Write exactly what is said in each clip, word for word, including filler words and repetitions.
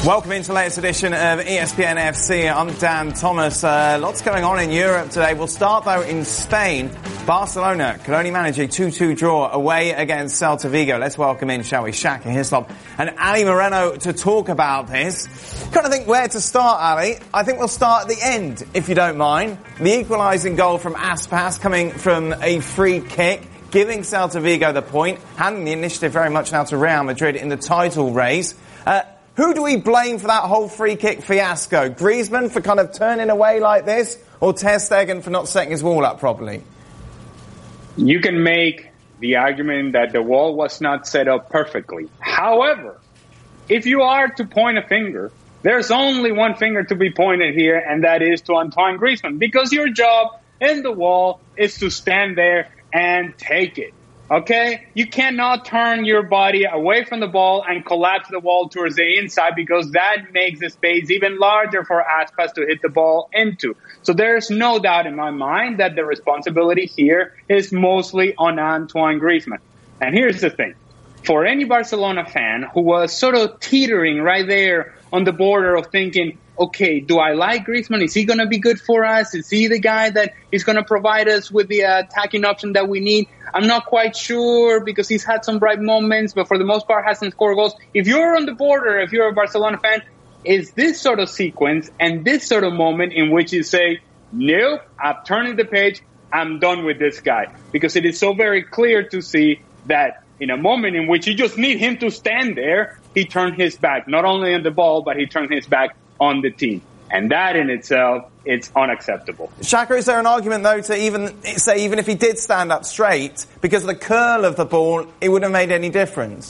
Welcome into the latest edition of E S P N F C. I'm Dan Thomas. Uh, lots going on in Europe today. We'll start, though, in Spain. Barcelona could only manage a two two draw away against Celta Vigo. Let's welcome in, shall we, Shaq Hislop and Ali Moreno to talk about this. Kind of think where to start, Ali. I think we'll start at the end, if you don't mind. The equalising goal from Aspas coming from a free kick, giving Celta Vigo the point, handing the initiative very much now to Real Madrid in the title race. Uh, Who do we blame for that whole free kick fiasco? Griezmann for kind of turning away like this, or Ter Stegen for not setting his wall up properly? You can make the argument that the wall was not set up perfectly. However, if you are to point a finger, there's only one finger to be pointed here, and that is to Antoine Griezmann, because your job in the wall is to stand there and take it. Okay? You cannot turn your body away from the ball and collapse the wall towards the inside, because that makes the space even larger for Aspas to hit the ball into. So there's no doubt in my mind that the responsibility here is mostly on Antoine Griezmann. And here's the thing. For any Barcelona fan who was sort of teetering right there on the border of thinking, okay, do I like Griezmann? Is he going to be good for us? Is he the guy that is going to provide us with the uh, attacking option that we need? I'm not quite sure, because he's had some bright moments, but for the most part hasn't scored goals. If you're on the border, if you're a Barcelona fan, is this sort of sequence and this sort of moment in which you say, nope, I'm turning the page, I'm done with this guy. Because it is so very clear to see that in a moment in which you just need him to stand there, he turned his back, not only on the ball, but he turned his back on the team. And that in itself, it's unacceptable. Shaka, is there an argument, though, to even say even if he did stand up straight, because of the curl of the ball, it wouldn't have made any difference?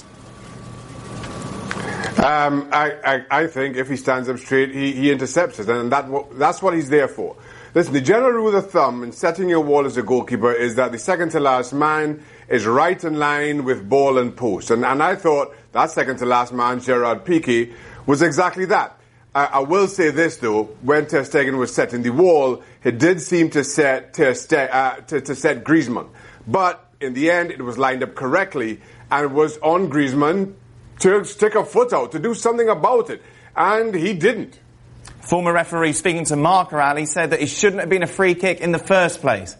Um, I, I, I think if he stands up straight, he, he intercepts it, and that that's what he's there for. Listen, the general rule of thumb in setting your wall as a goalkeeper is that the second to last man is right in line with ball and post. And, and I thought that second to last man, Gerard Piqué, was exactly that. I, I will say this, though, when Ter Stegen was setting the wall, he did seem to set Ter Stegen, uh, to, to set Griezmann. But in the end, it was lined up correctly, and it was on Griezmann to stick a foot out, to do something about it. And he didn't. Former referee speaking to Marca, Ali, said that it shouldn't have been a free kick in the first place.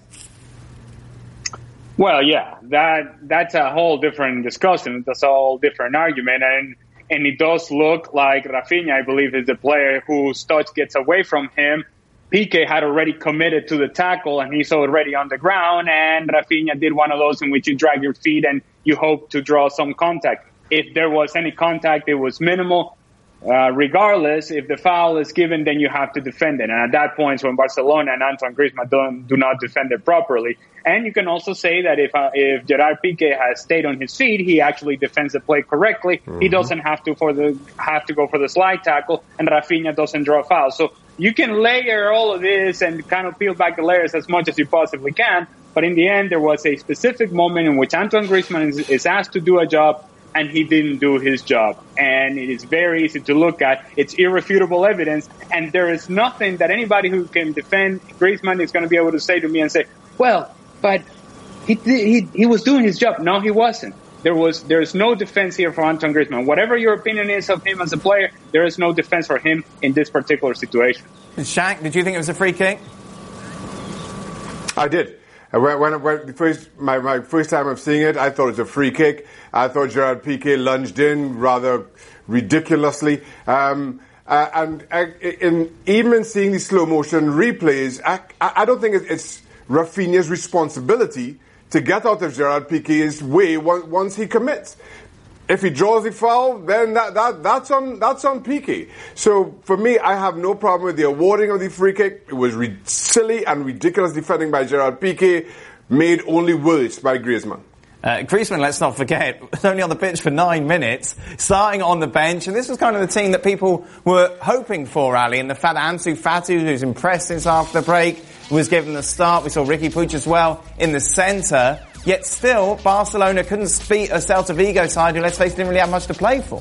Well, yeah, that that's a whole different discussion. That's a whole different argument. And and it does look like Rafinha, I believe, is the player whose touch gets away from him. Piqué had already committed to the tackle, and he's already on the ground. And Rafinha did one of those in which you drag your feet and you hope to draw some contact. If there was any contact, it was minimal. Uh, regardless, if the foul is given, then you have to defend it. And at that point, when Barcelona and Antoine Griezmann don't, do not defend it properly. And you can also say that if uh, if Gerard Piqué has stayed on his feet, he actually defends the play correctly. Mm-hmm. He doesn't have to for the have to go for the slide tackle, and Rafinha doesn't draw a foul. So you can layer all of this and kind of peel back the layers as much as you possibly can. But in the end, there was a specific moment in which Antoine Griezmann is, is asked to do a job, and he didn't do his job. And it is very easy to look at. It's irrefutable evidence. And there is nothing that anybody who can defend Griezmann is going to be able to say to me and say, well, but he he he was doing his job. No, he wasn't. There was there is no defense here for Antoine Griezmann. Whatever your opinion is of him as a player, there is no defense for him in this particular situation. Shaq, did you think it was a free kick? I did. When, when, when the first, my, my first time of seeing it, I thought it was a free kick. I thought Gerard Piqué lunged in rather ridiculously. Um, uh, and uh, in, even in seeing the slow motion replays, I, I don't think it's Rafinha's responsibility to get out of Gerard Piqué's way once he commits. If he draws the foul, then that, that that's on that's on Piqué. So for me, I have no problem with the awarding of the free kick. It was re- silly and ridiculous defending by Gerard Piqué, made only worse by Griezmann. Uh, Griezmann, let's not forget, was only on the pitch for nine minutes, starting on the bench, and this was kind of the team that people were hoping for, Ali, and the fact that Ansu Fati, who's impressed since after the break, was given the start. We saw Riqui Puig as well in the centre. Yet still, Barcelona couldn't beat a Celta Vigo side who, let's face it, didn't really have much to play for.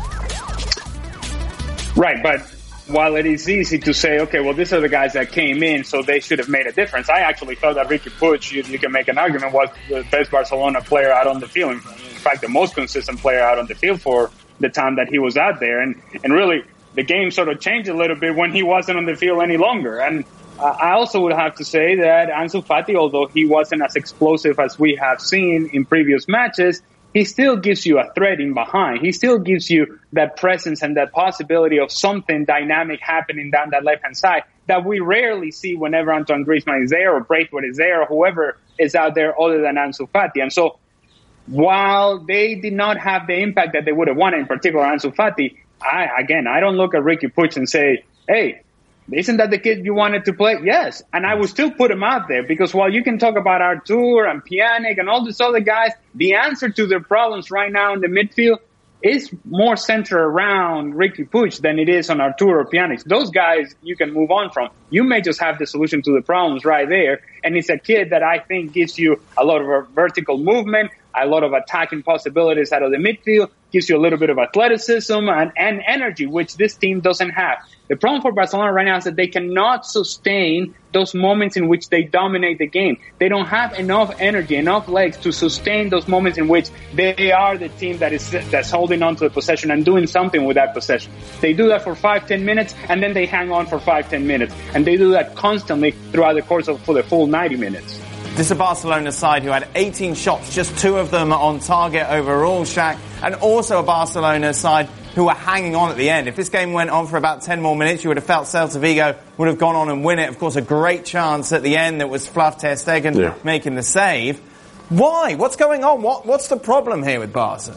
Right, but while it is easy to say, okay, well, these are the guys that came in, so they should have made a difference, I actually thought that Riqui Puig, you, you can make an argument, was the best Barcelona player out on the field. In fact, the most consistent player out on the field for the time that he was out there. And, and really, the game sort of changed a little bit when he wasn't on the field any longer. And uh, I also would have to say that Ansu Fati, although he wasn't as explosive as we have seen in previous matches, he still gives you a threat in behind. He still gives you that presence and that possibility of something dynamic happening down that left-hand side that we rarely see whenever Antoine Griezmann is there or Braithwaite is there or whoever is out there other than Ansu Fati. And so while they did not have the impact that they would have wanted, in particular Ansu Fati, I, again, I don't look at Riqui Puig and say, hey, isn't that the kid you wanted to play? Yes. And I would still put him out there because while you can talk about Artur and Pjanic and all these other guys, the answer to their problems right now in the midfield is more centered around Riqui Puig than it is on Artur or Pjanic. Those guys you can move on from. You may just have the solution to the problems right there. And it's a kid that I think gives you a lot of vertical movement, a lot of attacking possibilities out of the midfield, gives you a little bit of athleticism and, and energy, which this team doesn't have. The problem for Barcelona right now is that they cannot sustain those moments in which they dominate the game. They don't have enough energy, enough legs to sustain those moments in which they are the team that is that's holding on to the possession and doing something with that possession. They do that for five, ten minutes, and then they hang on for five, ten minutes. And they do that constantly throughout the course of for the full ninety minutes. This is a Barcelona side who had eighteen shots, just two of them on target overall, Shaq, and also a Barcelona side who were hanging on at the end. If this game went on for about ten more minutes, you would have felt Celta Vigo would have gone on and win it. Of course, a great chance at the end that was Fluff ter Stegen yeah. making the save. Why? What's going on? What, what's the problem here with Barca?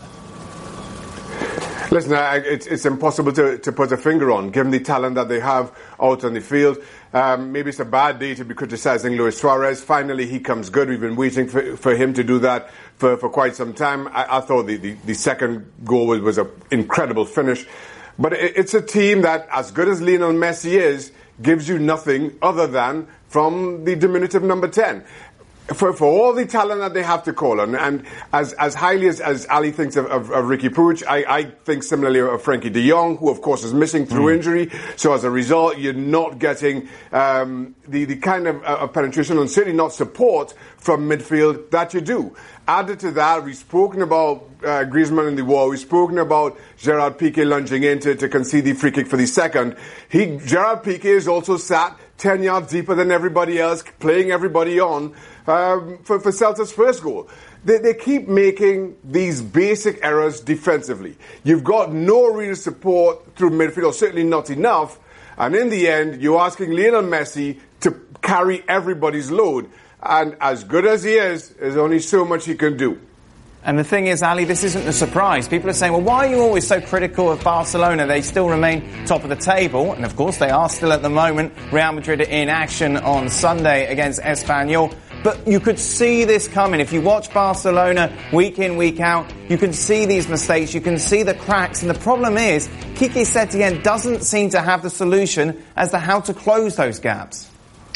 Listen, I, it's, it's impossible to, to put a finger on, given the talent that they have out on the field. Um, maybe it's a bad day to be criticizing Luis Suarez. Finally, he comes good. We've been waiting for, for him to do that for, for quite some time. I, I thought the, the, the second goal was, was an incredible finish. But it, it's a team that, as good as Lionel Messi is, gives you nothing other than from the diminutive number ten. For, for all the talent that they have to call on, and as, as highly as, as Ali thinks of, of, of Riqui Puig, I, I think similarly of Frenkie de Jong, who of course is missing through mm. injury. So as a result, you're not getting um, the, the kind of, uh, of penetration and certainly not support from midfield that you do. Added to that, we've spoken about uh, Griezmann in the wall. We've spoken about Gerard Piqué lunging in to, to concede the free kick for the second. He, Gerard Piqué is also sat ten yards deeper than everybody else, playing everybody on um, for, for Celta's first goal. They, they keep making these basic errors defensively. You've got no real support through midfield, or certainly not enough. And in the end, you're asking Lionel Messi to carry everybody's load. And as good as he is, there's only so much he can do. And the thing is, Ali, this isn't a surprise. People are saying, well, why are you always so critical of Barcelona? They still remain top of the table. And, of course, they are still at the moment. Real Madrid in action on Sunday against Espanyol. But you could see this coming. If you watch Barcelona week in, week out, you can see these mistakes. You can see the cracks. And the problem is, Quique Setien doesn't seem to have the solution as to how to close those gaps.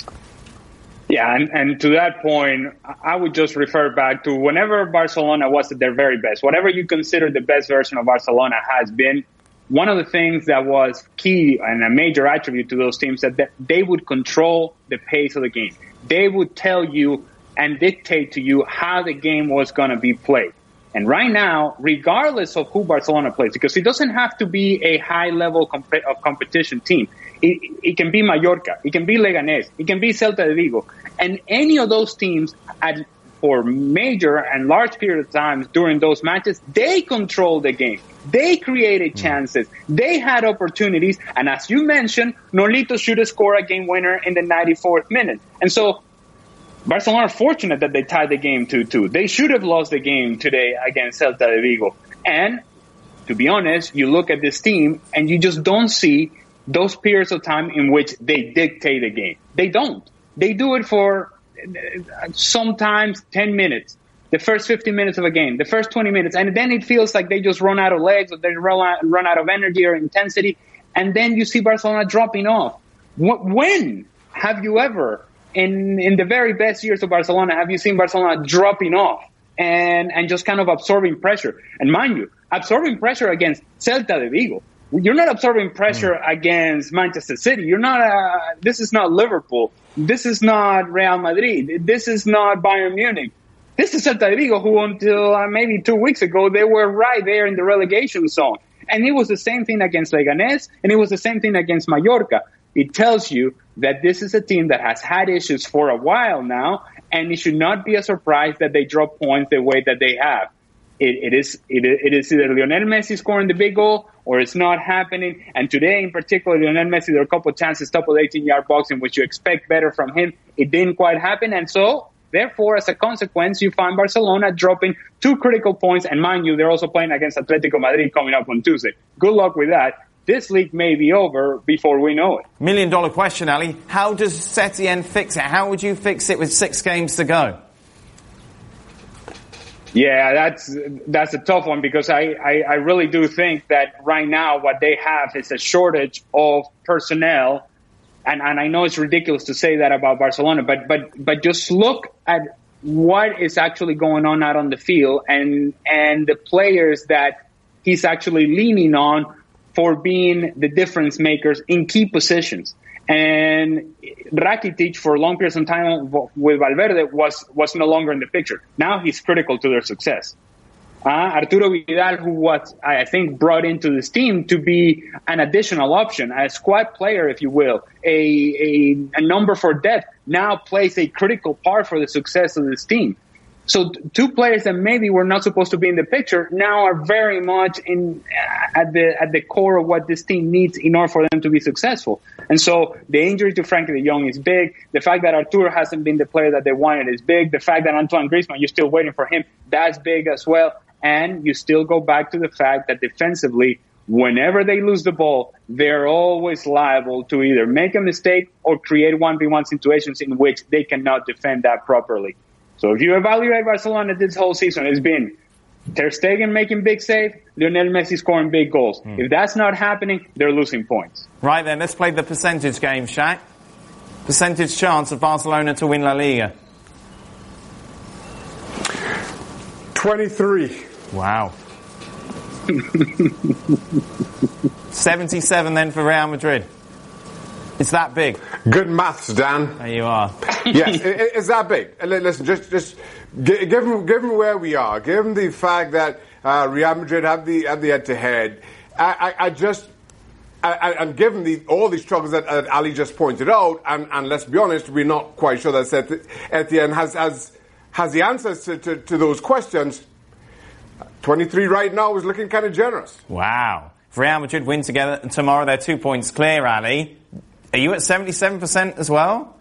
Yeah, and, and to that point, I would just refer back to whenever Barcelona was at their very best, whatever you consider the best version of Barcelona has been, one of the things that was key and a major attribute to those teams that they would control the pace of the game. They would tell you and dictate to you how the game was going to be played. And right now, regardless of who Barcelona plays, because it doesn't have to be a high-level comp- of competition team. It, it can be Mallorca. It can be Leganés. It can be Celta de Vigo. And any of those teams, at, for major and large period of times during those matches, they controlled the game. They created chances. They had opportunities. And as you mentioned, Nolito should have scored a game winner in the ninety-fourth minute. And so Barcelona are fortunate that they tied the game two two. They should have lost the game today against Celta de Vigo. And to be honest, you look at this team and you just don't see those periods of time in which they dictate the game. They don't. They do it for sometimes ten minutes, the first fifteen minutes of a game, the first twenty minutes, and then it feels like they just run out of legs or they run out, run out of energy or intensity, and then you see Barcelona dropping off. When have you ever, in in the very best years of Barcelona, have you seen Barcelona dropping off and, and just kind of absorbing pressure? And mind you, absorbing pressure against Celta de Vigo. You're not absorbing pressure mm. against Manchester City. You're not. Uh, this is not Liverpool. This is not Real Madrid. This is not Bayern Munich. This is Celta de Vigo, who until uh, maybe two weeks ago they were right there in the relegation zone. And it was the same thing against Leganés, and it was the same thing against Mallorca. It tells you that this is a team that has had issues for a while now, and it should not be a surprise that they drop points the way that they have. It, it is it, it is either Lionel Messi scoring the big goal or it's not happening. And today in particular, Lionel Messi, there are a couple of chances top of the eighteen-yard box in which you expect better from him. It didn't quite happen. And so, therefore, as a consequence, you find Barcelona dropping two critical points. And mind you, they're also playing against Atletico Madrid coming up on Tuesday. Good luck with that. This league may be over before we know it. Million dollar question, Ali. How does Setien fix it? How would you fix it with six games to go? Yeah, that's that's a tough one because I, I, I really do think that right now what they have is a shortage of personnel. And, and I know it's ridiculous to say that about Barcelona, but, but, but just look at what is actually going on out on the field and, and the players that he's actually leaning on for being the difference makers in key positions. And Rakitic, for long periods of time with Valverde, was, was no longer in the picture. Now he's critical to their success. Uh, Arturo Vidal, who was, I think, brought into this team to be an additional option, a squad player, if you will, a, a, a number for depth, now plays a critical part for the success of this team. So two players that maybe were not supposed to be in the picture now are very much in at the at the core of what this team needs in order for them to be successful. And so the injury to Frankie de Jong is big. The fact that Arturo hasn't been the player that they wanted is big. The fact that Antoine Griezmann, you're still waiting for him, that's big as well. And you still go back to the fact that defensively, whenever they lose the ball, they're always liable to either make a mistake or create one v one situations in which they cannot defend that properly. So if you evaluate Barcelona this whole season, it's been Ter Stegen making big saves, Lionel Messi scoring big goals. Mm. If that's not happening, they're losing points. Right then, let's play the percentage game, Shaq. Percentage chance of Barcelona to win La Liga. twenty-three. Wow. seventy-seven then for Real Madrid. It's that big. Good maths, Dan. There you are. Yes, it, it's that big. Listen, just just given given where we are, given the fact that uh, Real Madrid have the have the head-to-head, I, I, I just I, and given the all the struggles that, that Ali just pointed out, and, and let's be honest, we're not quite sure that Etienne has has has the answers to, to, to those questions. twenty-three right now is looking kind of generous. Wow. If Real Madrid win together tomorrow, they're two points clear, Ali. Are you at seventy-seven percent as well?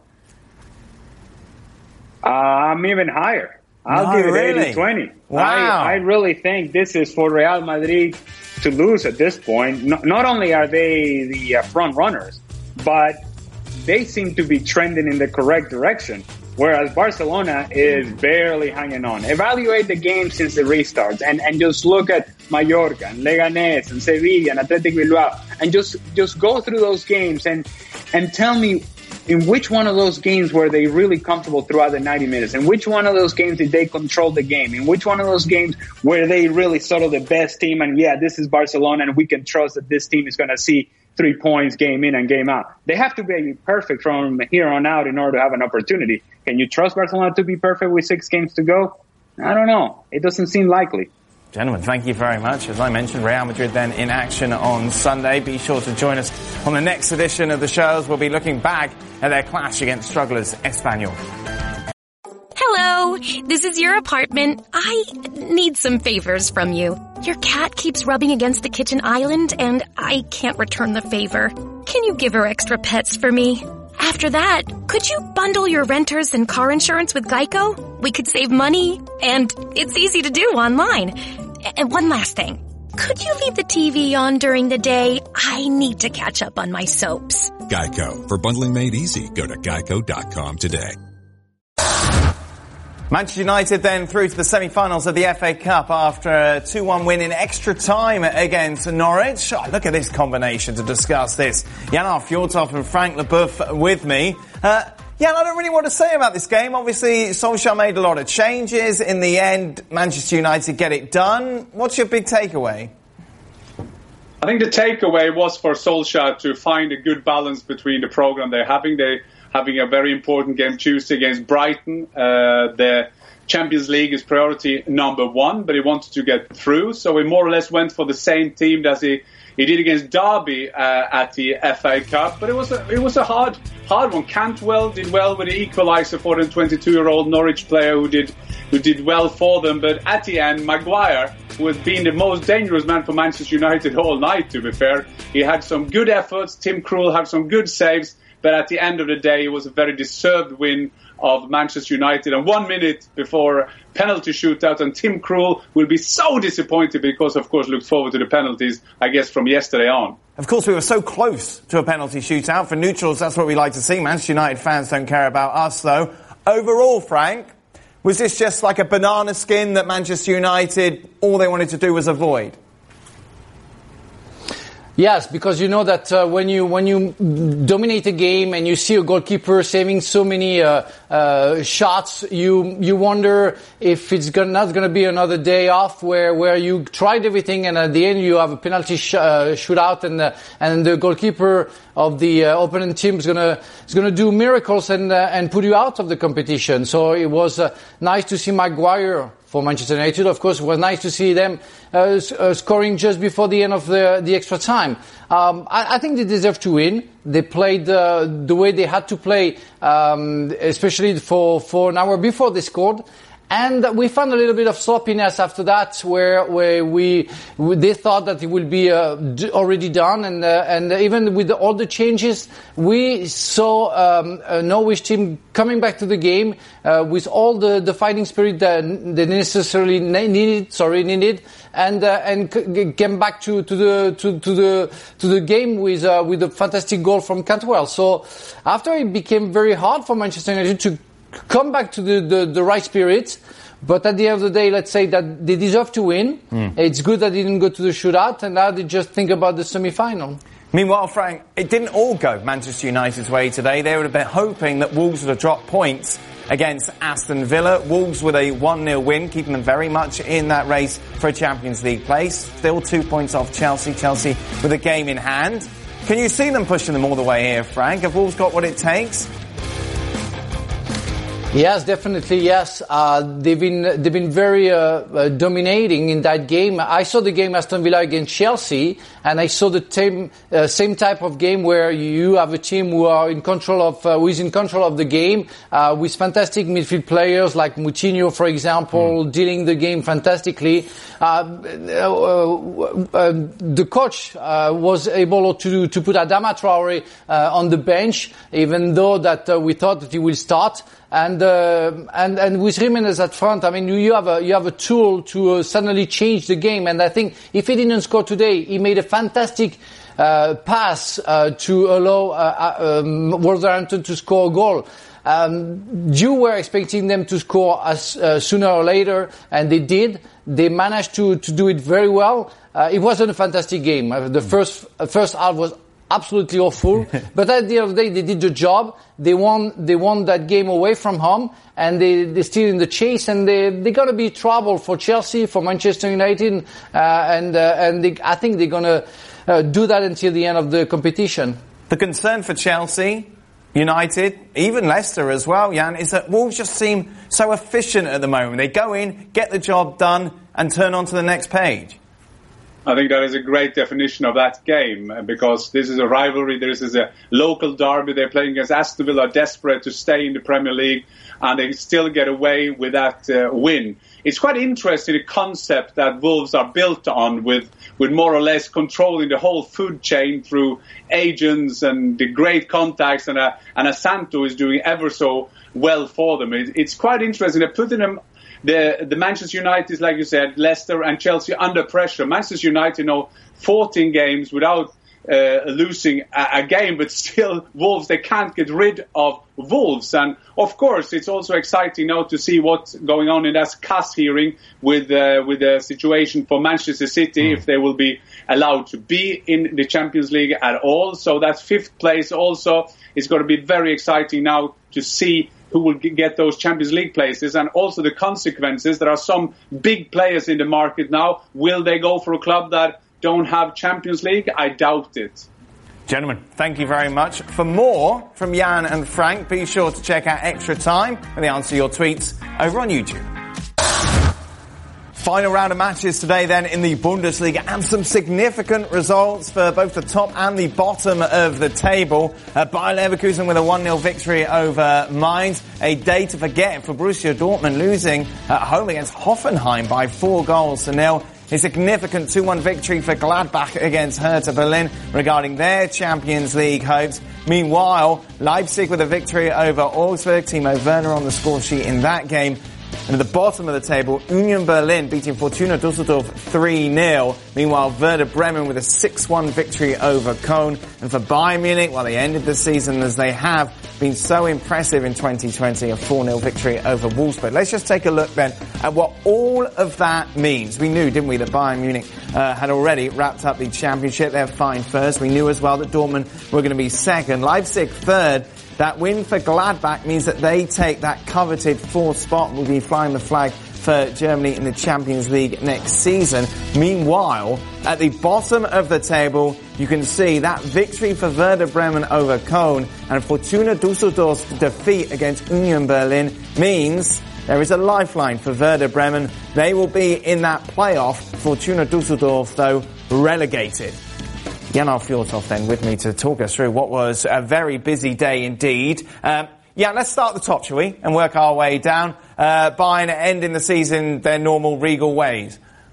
Uh, I'm even higher. I'll no, give it really? eighty twenty. Wow. I, I really think this is for Real Madrid to lose at this point. No, not only are they the uh, front runners, but they seem to be trending in the correct direction, whereas Barcelona is barely hanging on. Evaluate the game since the restarts and, and just look at Mallorca and Leganés and Sevilla and Athletic Bilbao and just, just go through those games and, and tell me in which one of those games were they really comfortable throughout the ninety minutes? In which one of those games did they control the game? In which one of those games were they really sort of the best team and yeah, this is Barcelona and we can trust that this team is going to see three points game in and game out. They have to be perfect from here on out in order to have an opportunity. Can you trust Barcelona to be perfect with six games to go? I don't know. It doesn't seem likely. Gentlemen, thank you very much. As I mentioned, Real Madrid then in action on Sunday. Be sure to join us on the next edition of the shows. We'll be looking back at their clash against strugglers Espanyol. Hello, this is your apartment. I need some favors from you. Your cat keeps rubbing against the kitchen island and I can't return the favor. Can you give her extra pets for me? After that, could you bundle your renters and car insurance with Geico? We could save money, and it's easy to do online. And one last thing. Could you leave the T V on during the day? I need to catch up on my soaps. Geico. For bundling made easy, go to geico dot com today. Manchester United then through to the semi-finals of the F A Cup after a two one win in extra time against Norwich. Oh, look at this combination to discuss this. Yanar Fjortoft and Frank Leboeuf with me. Uh, Jan, I don't really want to say about this game. Obviously, Solskjaer made a lot of changes. In the end, Manchester United get it done. What's your big takeaway? I think the takeaway was for Solskjaer to find a good balance between the program they're having. They having a very important game Tuesday against Brighton. Uh, the Champions League is priority number one, but he wanted to get through. So he more or less went for the same team as he, he did against Derby uh, at the F A Cup. But it was a, it was a hard hard one. Cantwell did well with the equaliser for the twenty-two-year-old Norwich player who did who did well for them. But at the end, Maguire, who has been the most dangerous man for Manchester United all night, to be fair, he had some good efforts. Tim Krul had some good saves. But at the end of the day, it was a very deserved win of Manchester United. And one minute before penalty shootout, and Tim Krul will be so disappointed because, of course, looked forward to the penalties, I guess, from yesterday on. Of course, we were so close to a penalty shootout. For neutrals, that's what we like to see. Manchester United fans don't care about us, though. Overall, Frank, was this just like a banana skin that Manchester United, all they wanted to do was avoid? Yes, because you know that uh, when you when you dominate a game and you see a goalkeeper saving so many uh, uh, shots, you you wonder if it's gonna, not going to be another day off where, where you tried everything and at the end you have a penalty sh- uh, shootout and uh, and the goalkeeper of the uh, opponent team is gonna is gonna do miracles and uh, and put you out of the competition. So it was uh, nice to see Maguire for Manchester United. Of course, it was nice to see them uh, uh, scoring just before the end of the, the extra time. Um, I, I think they deserve to win. They played uh, the way they had to play, um, especially for, for an hour before they scored. And we found a little bit of sloppiness after that, where where we, we they thought that it would be uh, d- already done, and uh, and even with the, all the changes, we saw um, a Norwich team coming back to the game uh, with all the, the fighting spirit that they necessarily needed. Sorry, needed, and uh, and c- came back to, to the to, to the to the game with uh, with a fantastic goal from Cantwell. So after it became very hard for Manchester United to come back to the, the, the right spirit, but at the end of the day, let's say that they deserve to win. Mm. It's good that they didn't go to the shootout, and now they just think about the semi-final. Meanwhile, Frank, it didn't all go Manchester United's way today. They would have been hoping that Wolves would have dropped points against Aston Villa. Wolves with a one nil win, keeping them very much in that race for a Champions League place. Still two points off Chelsea. Chelsea with a game in hand. Can you see them pushing them all the way here, Frank? Have Wolves got what it takes? Yes, definitely. Yes, uh, they've been they've been very uh, uh, dominating in that game. I saw the game Aston Villa against Chelsea, and I saw the same uh, same type of game where you have a team who are in control of uh, who is in control of the game uh, with fantastic midfield players like Moutinho, for example, mm. dealing the game fantastically. Uh, uh, uh, the coach uh, was able to to put Adama Traore uh, on the bench, even though that uh, we thought that he will start. And, uh, and, and with Jimenez at front, I mean, you, you have a, you have a tool to uh, suddenly change the game. And I think if he didn't score today, he made a fantastic, uh, pass, uh, to allow, uh, um, Wolverhampton to score a goal. Um, you were expecting them to score as, uh, sooner or later, and they did. They managed to, to do it very well. Uh, it wasn't a fantastic game. Uh, the first, uh, first half was absolutely awful. But at the end of the day, they did the job. They won, they won that game away from home, and they, they're still in the chase, and they, they're gonna be trouble for Chelsea, for Manchester United, uh, and, uh, and they, I think they're gonna, uh, do that until the end of the competition. The concern for Chelsea, United, even Leicester as well, Jan, is that Wolves just seem so efficient at the moment. They go in, get the job done, and turn on to the next page. I think that is a great definition of that game, because this is a rivalry. This is a local derby. They're playing against Aston Villa, desperate to stay in the Premier League, and they still get away with that uh, win. It's quite interesting, the concept that Wolves are built on, with, with more or less controlling the whole food chain through agents and the great contacts, and a, and a Santo is doing ever so well for them. It, it's quite interesting. They're putting them The, the Manchester United, like you said, Leicester and Chelsea under pressure. Manchester United, you know, fourteen games without uh, losing a, a game, but still Wolves, they can't get rid of Wolves. And of course, it's also exciting now to see what's going on in that C A S hearing with uh, with the situation for Manchester City, mm. if they will be allowed to be in the Champions League at all. So that fifth place also is going to be very exciting now to see who will get those Champions League places, and also the consequences. There are some big players in the market now. Will they go for a club that don't have Champions League? I doubt it. Gentlemen, thank you very much. For more from Jan and Frank, be sure to check out Extra Time, where they answer your tweets over on YouTube. Final round of matches today then in the Bundesliga, and some significant results for both the top and the bottom of the table. Uh, Bayer Leverkusen with a one nil victory over Mainz. A day to forget for Borussia Dortmund, losing at home against Hoffenheim by four goals to nil. A significant two one victory for Gladbach against Hertha Berlin regarding their Champions League hopes. Meanwhile, Leipzig with a victory over Augsburg. Timo Werner on the score sheet in that game. And at the bottom of the table, Union Berlin beating Fortuna Düsseldorf three nil. Meanwhile, Werder Bremen with a six one victory over Köln. And for Bayern Munich, well, they ended the season as they have been so impressive in twenty twenty, a four nil victory over Wolfsburg. Let's just take a look then at what all of that means. We knew, didn't we, that Bayern Munich uh, had already wrapped up the championship. They're fine first. We knew as well that Dortmund were going to be second. Leipzig third. That win for Gladbach means that they take that coveted fourth spot. Will be flying the flag for Germany in the Champions League next season. Meanwhile, at the bottom of the table, you can see that victory for Werder Bremen over Köln and Fortuna Düsseldorf's defeat against Union Berlin means there is a lifeline for Werder Bremen. They will be in that playoff. Fortuna Düsseldorf, though, relegated. Jan-Arve Fjørtoft then with me to talk us through what was a very busy day indeed. Um, yeah, let's start at the top, shall we, and work our way down. Uh, Bayern ending the season their normal regal ways.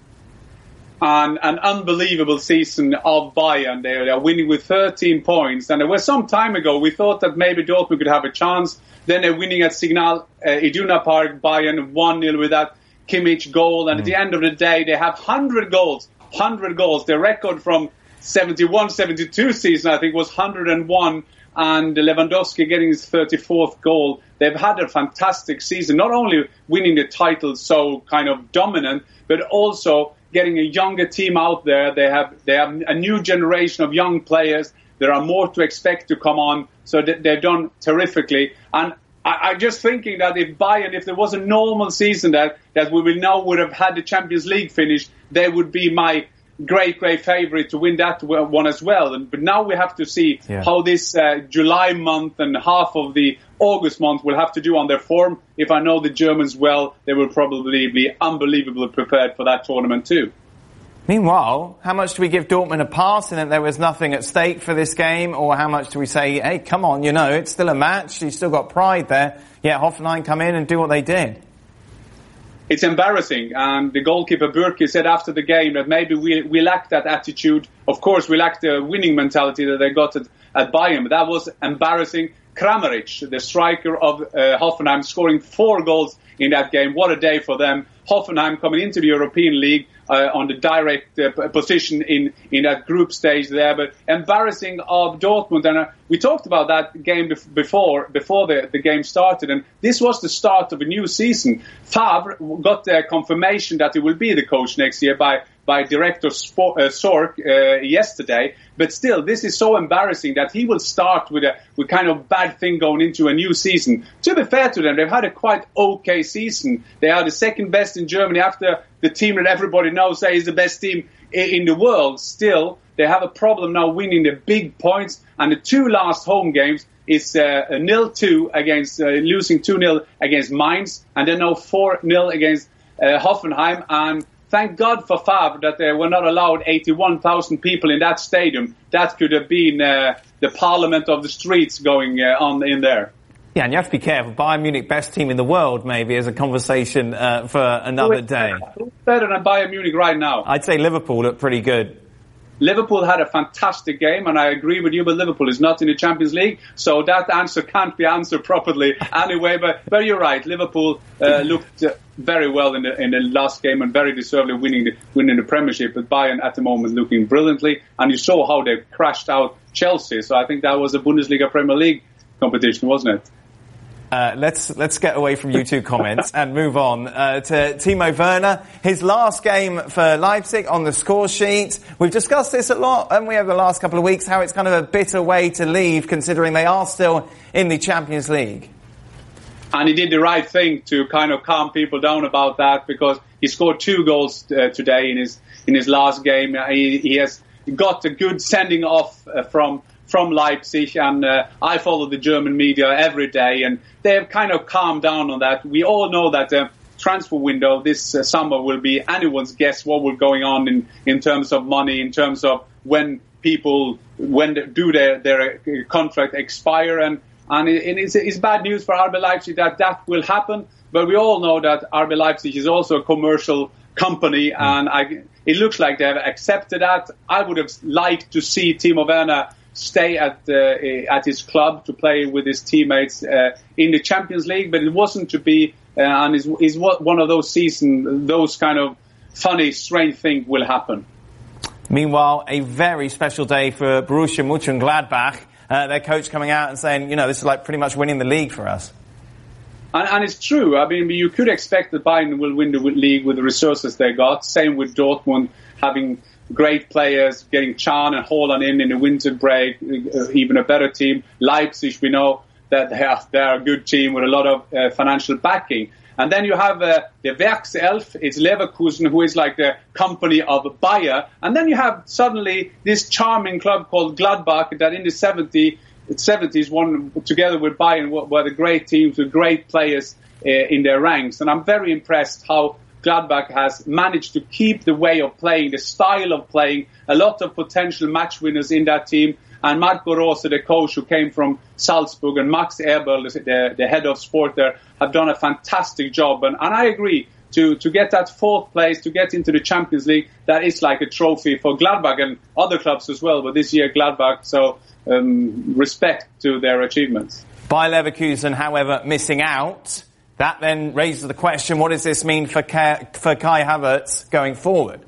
An, an unbelievable season of Bayern. They are winning with thirteen points. And it was some time ago we thought that maybe Dortmund could have a chance. Then they're winning at Signal uh, Iduna Park, Bayern one nil with that Kimmich goal. And mm. at the end of the day, they have one hundred goals. one hundred goals. Their record from seventy-one seventy-two season, I think, was one hundred one, and Lewandowski getting his thirty-fourth goal. They've had a fantastic season, not only winning the title so kind of dominant, but also getting a younger team out there. They have they have a new generation of young players. There are more to expect to come on, so they've done terrifically. And I, I'm just thinking that if Bayern, if there was a normal season that, that we will now would have had the Champions League finish, they would be my great, great favorite to win that one as well. And, but now we have to see yeah. how this uh, July month and half of the August month will have to do on their form. If I know the Germans well, they will probably be unbelievably prepared for that tournament too. Meanwhile, how much do we give Dortmund a pass in that there was nothing at stake for this game? Or how much do we say, hey, come on, you know, it's still a match, you've still got pride there. Yeah, Hoffenheim come in and do what they did. It's embarrassing, and the goalkeeper Burki said after the game that maybe we we lack that attitude. Of course, we lack the winning mentality that they got at, at Bayern, but that was embarrassing. Kramaric, the striker of uh, Hoffenheim, scoring four goals in that game. What a day for them. Hoffenheim coming into the European League uh, on the direct uh, position in, in that group stage there, but embarrassing of Dortmund. And uh, we talked about that game bef- before before the, the game started, and this was the start of a new season. Favre got the confirmation that he will be the coach next year by by Director Spor- uh, Sork uh, yesterday, but still, this is so embarrassing that he will start with a with kind of bad thing going into a new season. To be fair to them, they've had a quite okay season. They are the second best in Germany after the team that everybody knows say is the best team in the world. Still, they have a problem now winning the big points, and the two last home games is uh, a nil two against uh, losing two nil against Mainz, and then now four nil against uh, Hoffenheim. And thank God for Favre that they were not allowed eighty-one thousand people in that stadium. That could have been uh, the parliament of the streets going uh, on in there. Yeah, and you have to be careful. Bayern Munich, best team in the world, maybe, as a conversation uh, for another day. Who's better than Bayern Munich right now? I'd say Liverpool look pretty good. Liverpool had a fantastic game, and I agree with you, but Liverpool is not in the Champions League, so that answer can't be answered properly anyway. But, but you're right, Liverpool uh, looked uh, very well in the in the last game and very deservedly winning the winning the Premiership. But Bayern at the moment looking brilliantly, and you saw how they crashed out Chelsea. So I think that was a Bundesliga Premier League competition, wasn't it? Uh, let's let's get away from you two comments and move on uh, to Timo Werner. His last game for Leipzig on the score sheet. We've discussed this a lot, and we over the last couple of weeks, how it's kind of a bitter way to leave, considering they are still in the Champions League. And he did the right thing to kind of calm people down about that, because he scored two goals uh, today in his in his last game. He, he has got a good sending off uh, from. from Leipzig, and uh, I follow the German media every day, and they have kind of calmed down on that. We all know that uh, transfer window this uh, summer will be anyone's guess what will going on in, in terms of money, in terms of when people, when they do their, their contract expire. And, and it, it's, it's bad news for R B Leipzig that that will happen. But we all know that R B Leipzig is also a commercial company, mm. and I, it looks like they have accepted that. I would have liked to see Timo Werner stay at uh, at his club to play with his teammates uh, in the Champions League, but it wasn't to be, uh, and is is one of those seasons, those kind of funny, strange things will happen. Meanwhile, a very special day for Borussia Mönchengladbach. Uh, their coach coming out and saying, you know, this is like pretty much winning the league for us. And, and it's true. I mean, you could expect that Bayern will win the league with the resources they got. Same with Dortmund, having great players, getting Can and Haaland in in the winter break, uh, even a better team. Leipzig, we know that they are, they are a good team with a lot of uh, financial backing. And then you have uh, the Werkself, it's Leverkusen, who is like the company of Bayer. And then you have suddenly this charming club called Gladbach that in the seventies won together with Bayern were the great teams with great players uh, in their ranks. And I'm very impressed how Gladbach has managed to keep the way of playing, the style of playing, a lot of potential match winners in that team. And Marco Rose, the coach who came from Salzburg, and Max Eberl, the, the head of sport there, have done a fantastic job. And, and I agree, to, to get that fourth place, to get into the Champions League, that is like a trophy for Gladbach and other clubs as well. But this year, Gladbach, so um, respect to their achievements. Bayer Leverkusen, however, missing out. That then raises the question, what does this mean for Kai, for Kai Havertz going forward?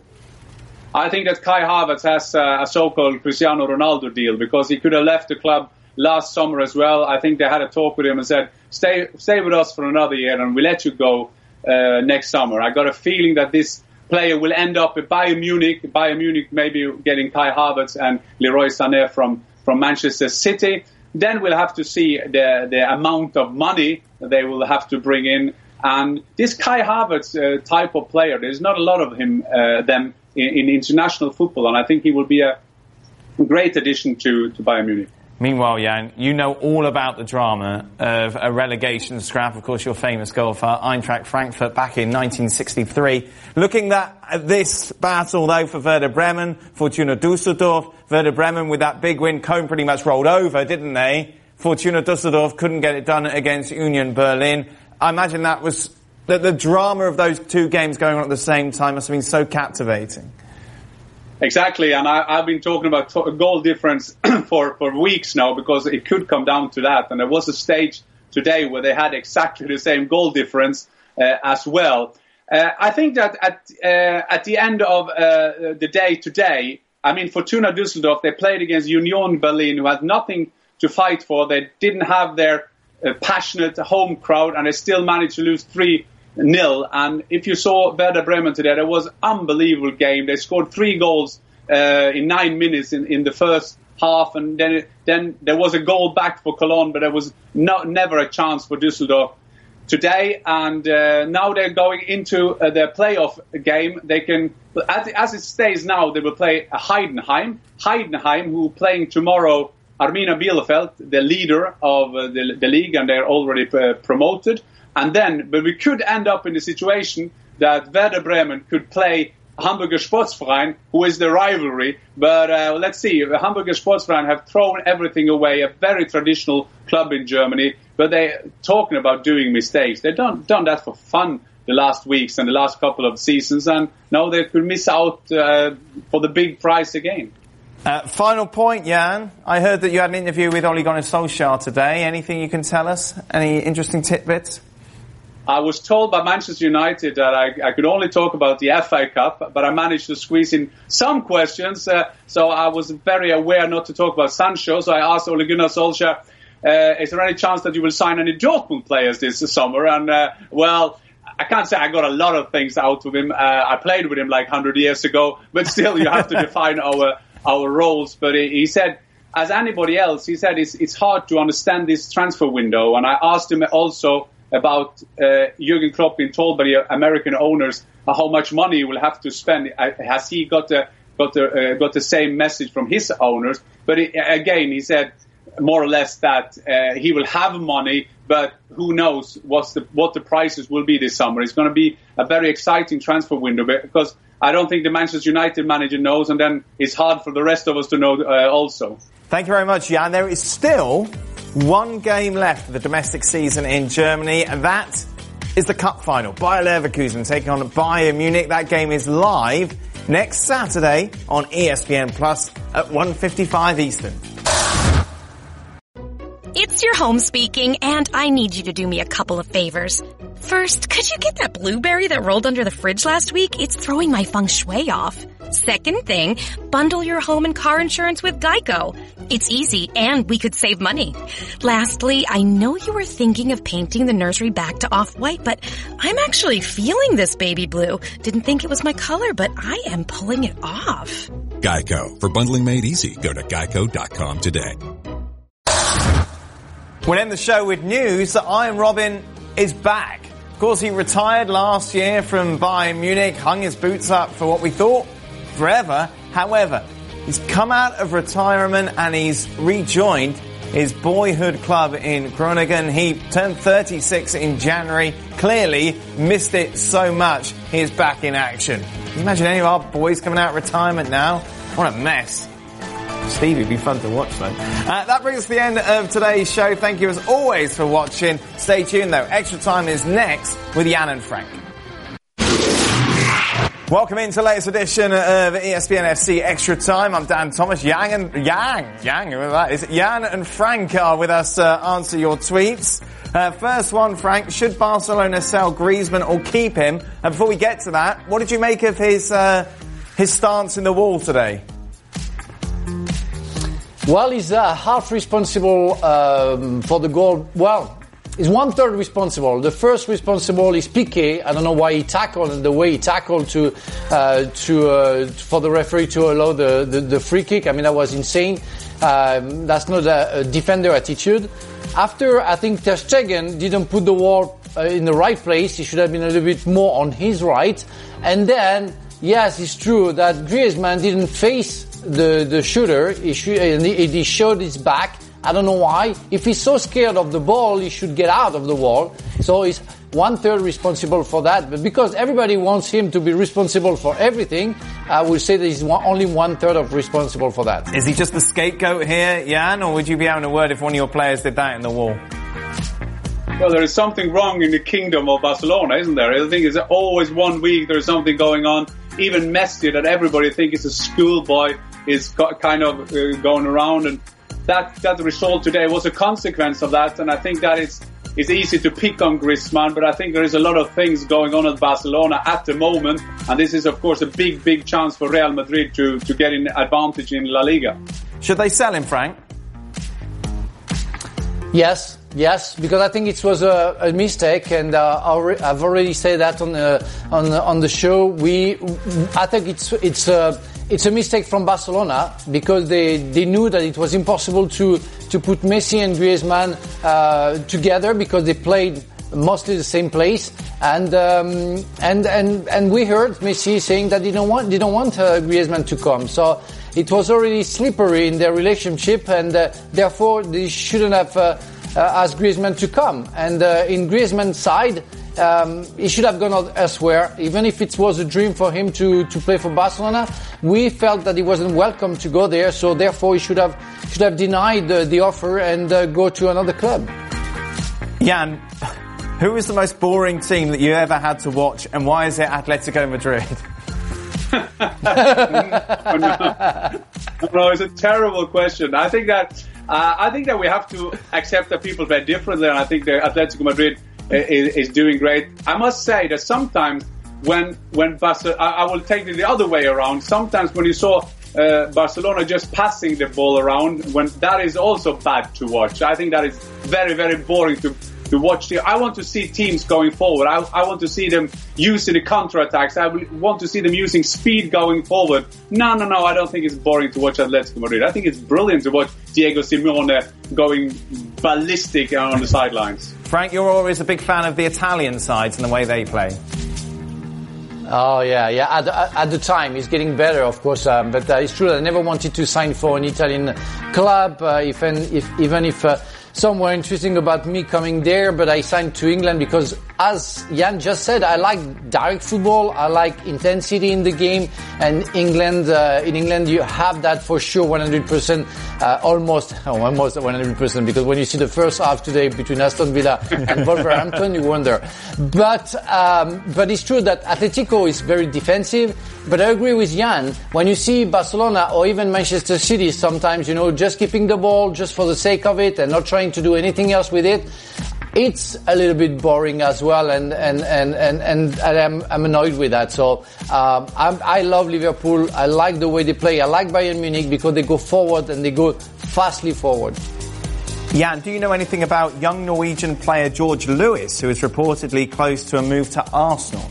I think that Kai Havertz has uh, a so-called Cristiano Ronaldo deal, because he could have left the club last summer as well. I think they had a talk with him and said, stay stay with us for another year and we'll let you go uh, next summer. I got a feeling that this player will end up at Bayern Munich. Bayern Munich maybe getting Kai Havertz and Leroy Sané from, from Manchester City. Then we'll have to see the, the amount of money they will have to bring in. And this Kai Havertz uh, type of player, there's not a lot of him, uh, them in, in international football, and I think he will be a great addition to, to Bayern Munich. Meanwhile, Jan, you know all about the drama of a relegation scrap. Of course, your famous goal for Eintracht Frankfurt back in nineteen sixty-three. Looking at this battle, though, for Werder Bremen, Fortuna Düsseldorf. Werder Bremen, with that big win, Köln pretty much rolled over, didn't they? Fortuna Düsseldorf couldn't get it done against Union Berlin. I imagine that was the, the drama of those two games going on at the same time must have been so captivating. Exactly, and I, I've been talking about to- goal difference for, for weeks now, because it could come down to that. And there was a stage today where they had exactly the same goal difference uh, as well. Uh, I think that at uh, at the end of uh, the day today, I mean, Fortuna Düsseldorf, they played against Union Berlin, who had nothing to fight for. They didn't have their uh, passionate home crowd, and they still managed to lose three nil. And if you saw Werder Bremen today, there was an unbelievable game. They scored three goals uh, in nine minutes in, in the first half, and then it, then there was a goal back for Cologne, but there was no, never a chance for Düsseldorf today. And uh, now they're going into uh, their playoff game. They can, as, as it stays now, they will play Heidenheim. Heidenheim, who are playing tomorrow Arminia Bielefeld, the leader of uh, the, the league, and they're already uh, promoted. And then, but we could end up in the situation that Werder Bremen could play Hamburger Sportverein, who is the rivalry. But uh, let's see, Hamburger Sportverein have thrown everything away, a very traditional club in Germany, but they're talking about doing mistakes. They've done, done that for fun the last weeks and the last couple of seasons, and now they could miss out uh, for the big prize again. Uh, final point, Jan. I heard that you had an interview with Ole Gunnar Solskjaer today. Anything you can tell us? Any interesting tidbits? I was told by Manchester United that I, I could only talk about the F A Cup, but I managed to squeeze in some questions. Uh, so I was very aware not to talk about Sancho. So I asked Ole Gunnar Solskjaer, uh, is there any chance that you will sign any Dortmund players this summer? And, uh, well, I can't say I got a lot of things out of him. Uh, I played with him like one hundred years ago, but still you have to define our our roles. But he, he said, as anybody else, he said it's, it's hard to understand this transfer window. And I asked him also about uh, Jurgen Klopp being told by the American owners uh, how much money he will have to spend. Uh, has he got the got the uh, got the same message from his owners? But it, again, he said more or less that uh, he will have money, but who knows what's the, what the prices will be this summer. It's going to be a very exciting transfer window because I don't think the Manchester United manager knows, and then it's hard for the rest of us to know uh, also. Thank you very much, Jan. There is still one game left of the domestic season in Germany, and that is the cup final. Bayer Leverkusen taking on Bayern Munich. That game is live next Saturday on E S P N Plus at one fifty-five Eastern. It's your home speaking, and I need you to do me a couple of favors. First, could you get that blueberry that rolled under the fridge last week? It's throwing my feng shui off. Second thing, bundle your home and car insurance with Geico. It's easy, and we could save money. Lastly, I know you were thinking of painting the nursery back to off-white, but I'm actually feeling this baby blue. Didn't think it was my color, but I am pulling it off. Geico. For bundling made easy, go to geico dot com today. We'll end the show with news that Arjen Robben is back. Of course, he retired last year from Bayern Munich, hung his boots up for what we thought forever. However, he's come out of retirement and he's rejoined his boyhood club in Groningen. He turned thirty-six in January. Clearly missed it so much. He's back in action. Can you imagine any of our boys coming out of retirement now? What a mess. Stevie would be fun to watch, though. Uh, that brings us to the end of today's show. Thank you, as always, for watching. Stay tuned, though. Extra Time is next with Jan and Frank. Welcome into the latest edition of E S P N F C Extra Time. I'm Dan Thomas. Yang and Yang, Yang, whoever that is. Jan and Frank are with us to uh, answer your tweets. Uh, first one, Frank. Should Barcelona sell Griezmann or keep him? And before we get to that, what did you make of his uh, his stance in the wall today? Well, he's uh, half responsible um, for the goal. Well, he's one third responsible. The first responsible is Piqué. I don't know why he tackled and the way he tackled to uh, to uh, for the referee to allow the, the, the free kick. I mean, that was insane. Um, that's not a, a defender attitude. After, I think Ter Stegen didn't put the ball uh, in the right place. He should have been a little bit more on his right. And then, yes, it's true that Griezmann didn't face the the shooter. He, should, and he, he showed his back. I don't know why. If he's so scared of the ball, he should get out of the wall. So he's one third responsible for that. But because everybody wants him to be responsible for everything, I would say that he's one, only one third of responsible for that. Is he just the scapegoat here, Jan, or would you be having a word if one of your players did that in the wall? Well, there is something wrong in the kingdom of Barcelona, isn't there? I think it's always one week there's something going on. Even Messi, that everybody thinks is a schoolboy, is kind of uh, going around, and that that result today was a consequence of that. And I think that it's it's easy to pick on Griezmann, but I think there is a lot of things going on at Barcelona at the moment, and this is of course a big big chance for Real Madrid to to get an advantage in La Liga. Should they sell him, Frank? Yes. Yes, because I think it was a, a mistake, and uh, I've already said that on the on the, on the show. We, I think it's it's a it's a mistake from Barcelona because they, they knew that it was impossible to to put Messi and Griezmann uh, together because they played mostly the same place, and um, and and and we heard Messi saying that they don't want they don't want uh, Griezmann to come. So it was already slippery in their relationship, and uh, therefore they shouldn't have. Uh, Uh, asked Griezmann to come, and uh, in Griezmann's side, um, he should have gone elsewhere. Even if it was a dream for him to, to play for Barcelona, we felt that he wasn't welcome to go there. So therefore, he should have should have denied the, the offer and uh, go to another club. Jan, who is the most boring team that you ever had to watch, and why is it Atletico Madrid? oh, no. no, it's a terrible question. I think that. Uh, I think that we have to accept that people play differently, and I think that Atletico Madrid is, is doing great. I must say that sometimes when when Barcelona, I, I will take it the other way around. Sometimes when you saw uh, Barcelona just passing the ball around, when that is also bad to watch. I think that is very very boring to to watch. I want to see teams going forward. I, I want to see them using the counterattacks. I want to see them using speed going forward. No, no, no. I don't think it's boring to watch Atletico Madrid. I think it's brilliant to watch Diego Simeone going ballistic on the sidelines. Frank, you're always a big fan of the Italian sides and the way they play. Oh yeah, yeah. At, at the time, he's getting better, of course. Um, but uh, it's true that I never wanted to sign for an Italian club, uh, if, if even if uh, some were interesting about me coming there. But I signed to England because, as Jan just said, I like direct football. I like intensity in the game, and England, uh, in England, you have that for sure, one hundred percent, uh, almost, oh, almost one hundred percent. Because when you see the first half today between Aston Villa and Wolverhampton, you wonder. But um, but it's true that Atletico is very defensive. But I agree with Jan. When you see Barcelona or even Manchester City, sometimes, you know, just keeping the ball just for the sake of it and not trying to do anything else with it, it's a little bit boring as well, and and and and, and I'm, I'm annoyed with that. So um, I'm, I love Liverpool. I like the way they play. I like Bayern Munich because they go forward and they go fastly forward. Jan, do you know anything about young Norwegian player George Lewis, who is reportedly close to a move to Arsenal?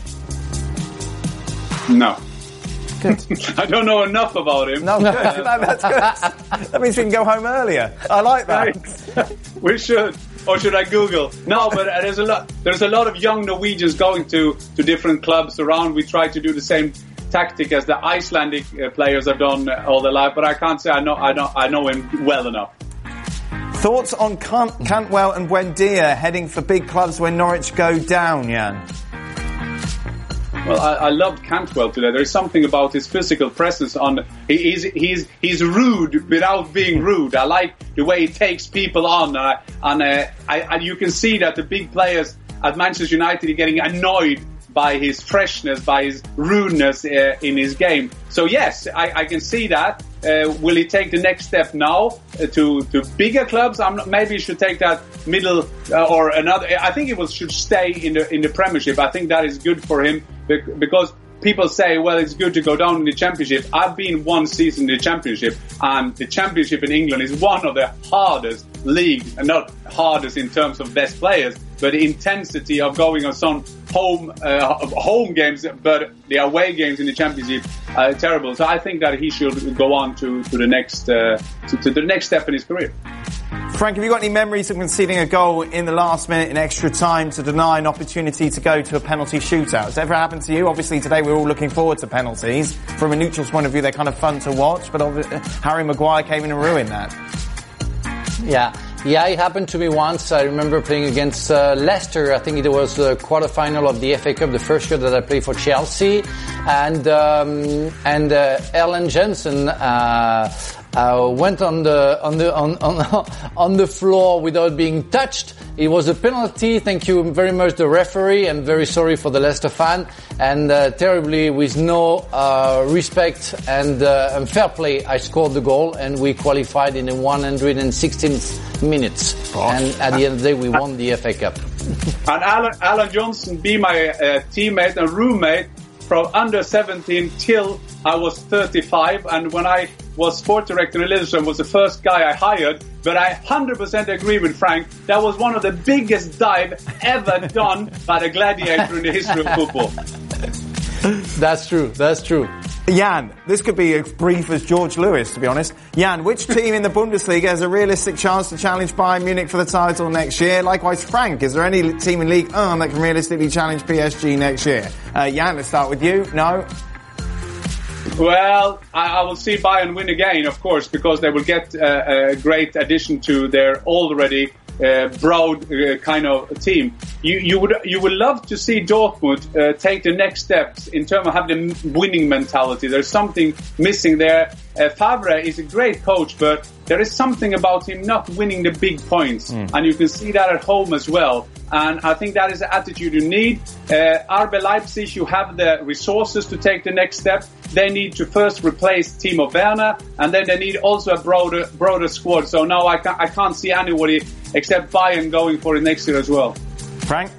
No. Good. I don't know enough about him. No, good. No, that's good. That means we can go home earlier. I like that. We should. Or should I Google? No, but there's a lot. There's a lot of young Norwegians going to, to different clubs around. We try to do the same tactic as the Icelandic uh, players have done uh, all their life. But I can't say I know. I know. I know him well enough. Thoughts on Cant- Cantwell and Buendia heading for big clubs when Norwich go down, Jan? Well, I, I loved Cantwell today. There is something about his physical presence. On he, he's he's he's rude without being rude. I like the way he takes people on, uh, and uh, I, I, you can see that the big players at Manchester United are getting annoyed by his freshness, by his rudeness uh, in his game. So yes, I, I can see that. Uh, will he take the next step now uh, to to bigger clubs? I'm not, maybe he should take that middle uh, or another. I think he will should stay in the in the Premiership. I think that is good for him because people say, well, it's good to go down in the Championship. I've been one season in the Championship, and the Championship in England is one of the hardest leagues, and not hardest in terms of best players, but the intensity of going on some home uh, home games, but the away games in the Championship are terrible. So I think that he should go on to, to the next uh, to, to the next step in his career. Frank, have you got any memories of conceding a goal in the last minute in extra time to deny an opportunity to go to a penalty shootout? Has that ever happened to you? Obviously today we're all looking forward to penalties. From a neutral's point of view, they're kind of fun to watch, but Harry Maguire came in and ruined that. Yeah. Yeah, it happened to me once. I remember playing against uh, Leicester. I think it was the quarterfinal of the F A Cup, the first year that I played for Chelsea. And um, and uh, Erland Jensen uh, uh, went on the on the on, on on the floor without being touched. It was a penalty. Thank you very much, the referee. I'm very sorry for the Leicester fan. And uh, terribly, with no uh, respect and, uh, and fair play, I scored the goal, and we qualified in the one hundred sixteenth minutes. Gosh. And at the end of the day, we won the F A Cup. And Alan, Alan Johnson be my uh, teammate and roommate from under seventeen till I was thirty-five. And when I was sport director in Lillestrøm, was the first guy I hired. But I one hundred percent agree with Frank. That was one of the biggest dive ever done by a gladiator in the history of football. That's true. That's true. Jan, this could be as brief as George Lewis, to be honest. Jan, which team in the Bundesliga has a realistic chance to challenge Bayern Munich for the title next year? Likewise, Frank, is there any team in League one that can realistically challenge P S G next year? Uh, Jan, let's start with you. No? Well, I, I will see Bayern win again, of course, because they will get uh, a great addition to their already uh, broad uh, kind of team. You, you would you would love to see Dortmund uh, take the next steps in terms of having the winning mentality. There's something missing there. Uh, Favre is a great coach, but there is something about him not winning the big points, mm. and you can see that at home as well. And I think that is the attitude you need. Uh, R B Leipzig, you have the resources to take the next step. They need to first replace Timo Werner, and then they need also a broader broader squad. So now I can't, I can't see anybody except Bayern going for it next year as well. Frank?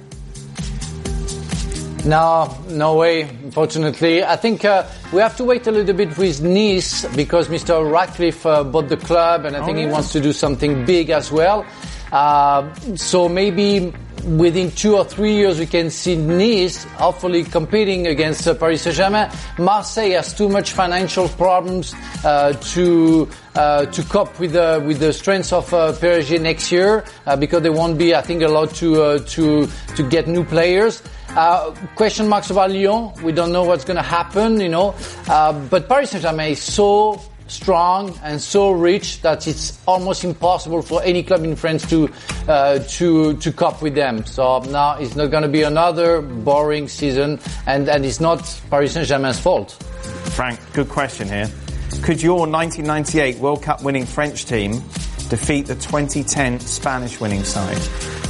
No, no way, unfortunately. I think uh, we have to wait a little bit with Nice because Mister Ratcliffe uh, bought the club, and I think oh, yeah. he wants to do something big as well. Uh, so maybe within two or three years we can see Nice hopefully competing against uh, Paris Saint-Germain. Marseille has too much financial problems uh, to uh, to cope with the with the strength of uh, P S G next year uh, because they won't be, I think, allowed to uh, to to get new players. Uh, question marks about Lyon. We don't know what's going to happen, you know. Uh, but Paris Saint-Germain is so strong and so rich that it's almost impossible for any club in France to uh, to to cope with them. So now it's not going to be another boring season, and and it's not Paris Saint-Germain's fault. Frank, good question here. Could your nineteen ninety-eight World Cup winning French team defeat the twenty ten Spanish winning side?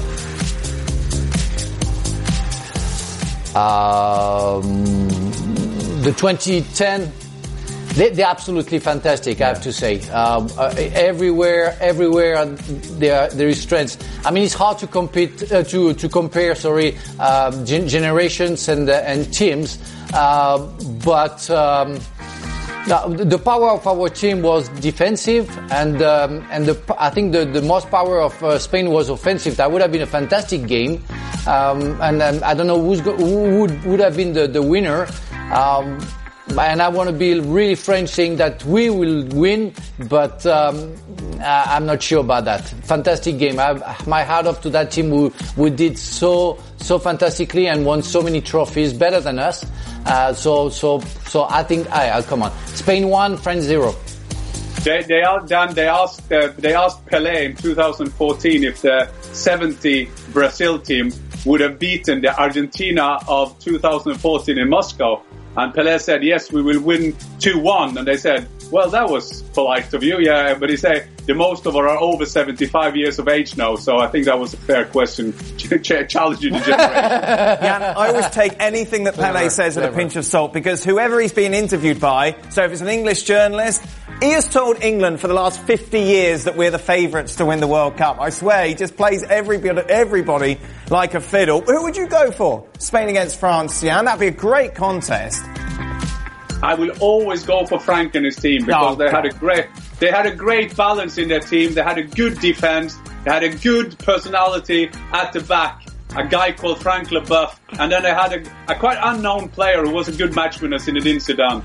Um, the twenty ten. They, they're absolutely fantastic, I have to say. Um, uh, everywhere, everywhere there there is strength. I mean, it's hard to compete, uh, to to compare. Sorry, uh, gen- generations and uh, and teams, uh, but. Um, The power of our team was defensive, and um, and the, I think the, the most power of uh, Spain was offensive. That would have been a fantastic game, um, and um, I don't know who's go- who would would have been the the winner. Um, and I want to be really French, saying that we will win, but um, I, I'm not sure about that. Fantastic game. I have my hat off to that team who who did so so fantastically and won so many trophies, better than us. Uh, so, so, so I think, I, I come on. Spain one, France zero. They, they are done. They asked, uh, they asked Pelé in two thousand fourteen if the seventy Brazil team would have beaten the Argentina of two thousand fourteen in Moscow. And Pelé said, yes, we will win two one. And they said, well, that was polite of you. Yeah, but he said the most of us are over seventy-five years of age now. So I think that was a fair question. Challenge you to generate. Jan, I always take anything that Pelé Never, says with never. a pinch of salt, because whoever he's being interviewed by, so if it's an English journalist, he has told England for the last fifty years that we're the favourites to win the World Cup. I swear, he just plays everybody, everybody like a fiddle. Who would you go for? Spain against France, Jan? That'd be a great contest. I will always go for Frank and his team because Oh, they had a God. great, they had a great balance in their team. They had a good defense. They had a good personality at the back. A guy called Frank Leboeuf, and then they had a, a quite unknown player who was a good match winner, Zinedine Zidane.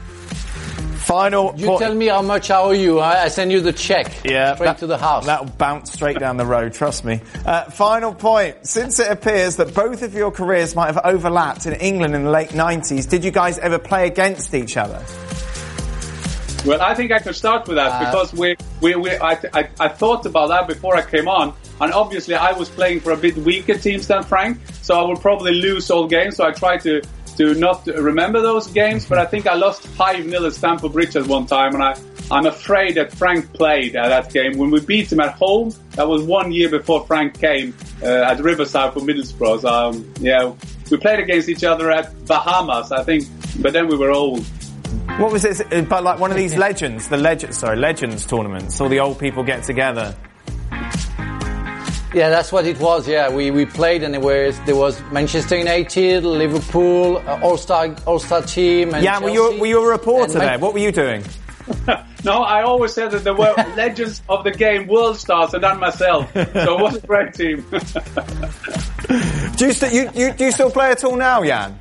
Final You point. tell me how much I owe you. I, I send you the check. Yeah, straight that- to the house. That'll bounce straight down the road, trust me. Uh, final point. Since it appears that both of your careers might have overlapped in England in the late nineties, did you guys ever play against each other? Well, I think I could start with that Uh, because we, we, we I, I, I thought about that before I came on, and obviously I was playing for a bit weaker teams than Frank, so I would probably lose all games. So I tried to to not remember those games, but I think I lost five nil at Stamford Bridge at one time, and I I'm afraid that Frank played at that game when we beat him at home. That was one year before Frank came uh, at Riverside for Middlesbrough. So, um, yeah, we played against each other at Bahamas, I think, but then we were old. What was it? uh, But like one of these legends, the legend, sorry, legends tournaments, all the old people get together. Yeah, that's what it was. Yeah, we, we played, and there was there was Manchester United, Liverpool, uh, All Star All Star team, and Yeah, were Chelsea. you, were you a reporter And Man- there? What were you doing? No, I always said that there were legends of the game, world stars, and not myself. So it was a great team. Do you, st- you, you, do you still play at all now, Jan?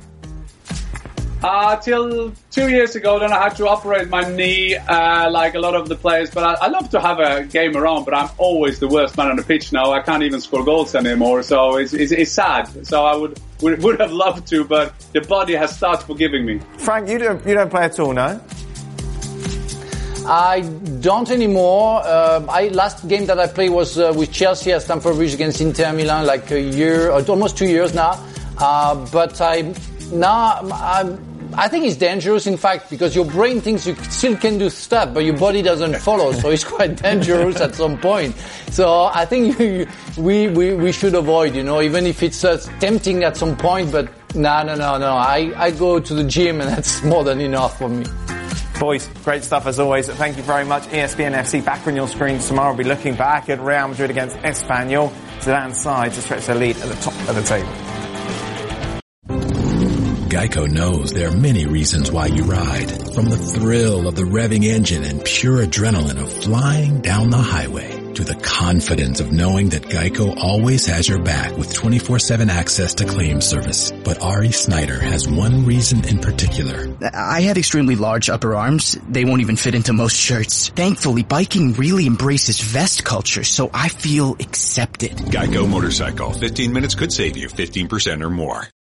Uh, till two years ago, then I had to operate my knee, uh, like a lot of the players. But I, I love to have a game around, but I'm always the worst man on the pitch now. I can't even score goals anymore, so it's, it's, it's sad. So I would, would would have loved to, but the body has started forgiving me. Frank, you don't, you don't play at all, no? I don't anymore. Um, I last game that I played was uh, with Chelsea at Stamford Bridge against Inter Milan, like a year, or almost two years now. Uh, but I now I'm. I think it's dangerous, in fact, because your brain thinks you still can do stuff, but your body doesn't follow, so it's quite dangerous at some point. So I think you, we, we, we should avoid, you know, even if it's uh, tempting at some point, but no, no, no, no. I, I go to the gym, and that's more than enough for me. Boys, great stuff as always. Thank you very much. E S P N F C back on your screens tomorrow. We'll be looking back at Real Madrid against Espanyol. Zidane's side to stretch their lead at the top of the table. Geico knows there are many reasons why you ride. From the thrill of the revving engine and pure adrenaline of flying down the highway to the confidence of knowing that Geico always has your back with twenty-four seven access to claim service. But Ari Snyder has one reason in particular. I have extremely large upper arms. They won't even fit into most shirts. Thankfully, biking really embraces vest culture, so I feel accepted. Geico Motorcycle. fifteen minutes could save you fifteen percent or more.